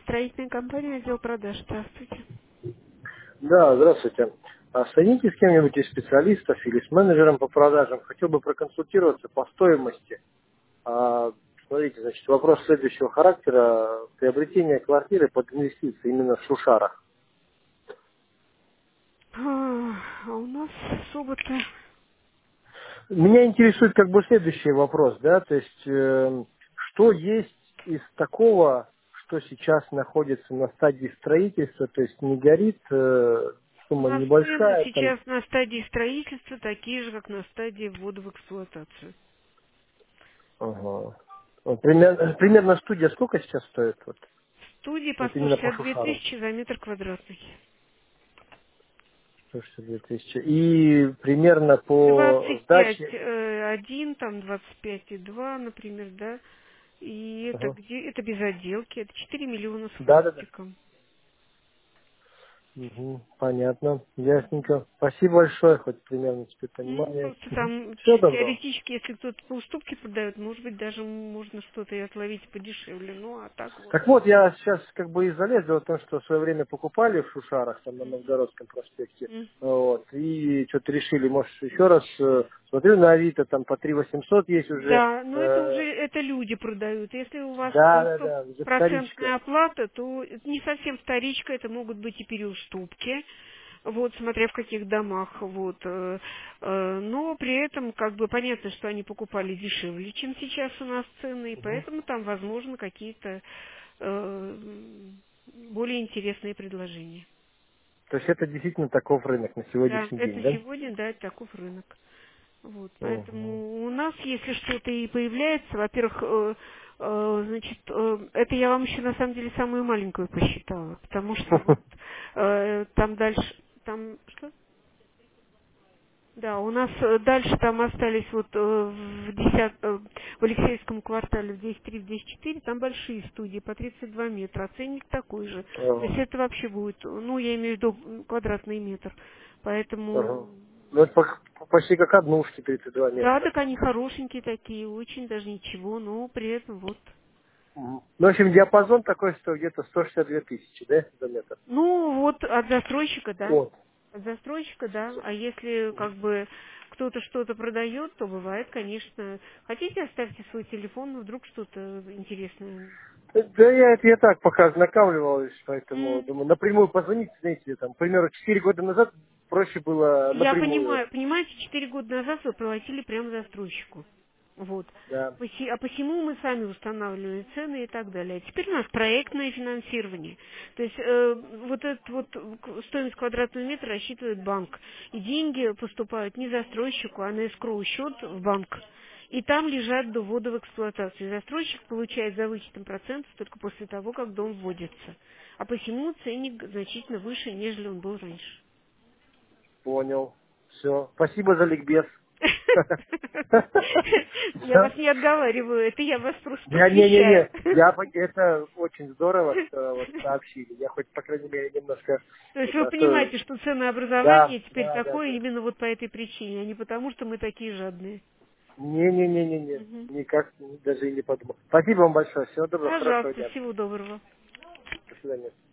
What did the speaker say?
Строительная компания, отдел продаж. Здравствуйте. Да, здравствуйте. Соедините с кем-нибудь из специалистов или с менеджером по продажам. Хотел бы проконсультироваться по стоимости. Смотрите, значит, вопрос следующего характера. Приобретение квартиры под инвестиции именно в Шушарах. А у нас суббота. Меня интересует как бы следующий вопрос, да, то есть что есть из такого, что сейчас находится на стадии строительства, то есть не горит, У сумма нас цены небольшая, там. сейчас на стадии строительства такие же, как на стадии ввода в эксплуатацию. Ага. Вот примерно студия сколько сейчас стоит? В студии по Вот именно по 162 Шушару. тысячи за метр квадратный. 162 тысячи. И примерно по 25 сдаче. 1, там 25,2, например, да. И это Ага. где? Это без отделки. Это 4 миллиона с Да, да, да. хвостиком. Мгм. Понятно. Ясненько. Спасибо большое, хоть примерно теперь Ну, понимание. просто там Всего доброго. теоретически, если кто-то по уступке продает, может быть, даже можно что-то и отловить подешевле. Ну, а так вот. Так вот, я сейчас как бы и залез. Дело в том, что в свое время покупали в Шушарах, там на Новгородском проспекте. М. Вот. И что-то решили, может, еще раз смотрю на Авито, там по 3 800 есть уже. Да, но это уже это люди продают. Если у вас Да, да, да, уже стопроцентная вторичка. оплата, то это не совсем вторичка, это могут быть и переуступки. Вот, смотря в каких домах, вот. Но при этом, как бы, понятно, что они покупали дешевле, чем сейчас у нас цены, и Мгм. поэтому там, возможно, какие-то э, более интересные предложения. То есть это действительно таков рынок на Да, сегодняшний это день, да? сегодня, да, это таков рынок. Вот, Мгм. поэтому у нас, если что-то и появляется, во-первых, значит, это я вам еще на самом деле самую маленькую посчитала, потому что вот там дальше, там что? Да, у нас дальше там остались вот в Алексеевском квартале в 10.3, в 10.4, там большие студии по 32 метра, а ценник такой же. То есть Ага, это вообще будет, ну, я имею в виду квадратный метр. ага. Поэтому, Ну, это почти как однушки 32 да, метра. так они хорошенькие такие, очень даже ничего, но при этом вот. Мгм. Ну, в общем, диапазон такой, что где-то 162 тысячи, да, за метр? Ну, вот от застройщика, да. От. От застройщика, да. А если как бы кто-то что-то продает, то бывает, конечно. Хотите, оставьте свой телефон, ну, вдруг что-то интересное. Да я так пока ознакомливался, поэтому М, думаю, напрямую позвонить, знаете, там, к примеру, 4 года назад проще было Я напрямую. понимаю, понимаете, 4 года назад вы платили прямо застройщику. Вот. Да. А посему мы сами устанавливали цены и так далее. А теперь у нас проектное финансирование. То есть вот этот вот стоимость квадратного метра рассчитывает банк. И деньги поступают не застройщику, а на эскроу счет в банк. И там лежат до ввода в эксплуатацию. Застройщик получает за вычетом процентов только после того, как дом вводится. А посему ценник значительно выше, нежели он был раньше. Понял. Все. Спасибо за ликбез. Я Всё. вас не отговариваю, это я вас просто Я не-не-не, просвещаю. это очень здорово, что вот сообщили. Я хоть, по крайней мере, немножко То есть вы это, а то- понимаете, что да, ценообразование теперь да, да, такое да. именно вот по этой причине, а не потому, что мы такие жадные. Не-не-не-не-не, Мгм. никак даже и не подумал. Спасибо вам большое. Всего доброго, хорошего Пожалуйста, дня. всего доброго. До свидания.